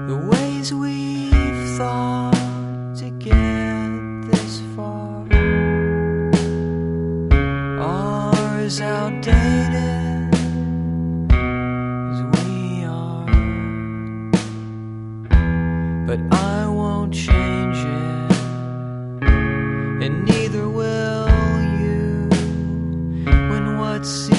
The ways we've thought to get this far are as outdated as we are. But I won't change it, and neither will you, when what seems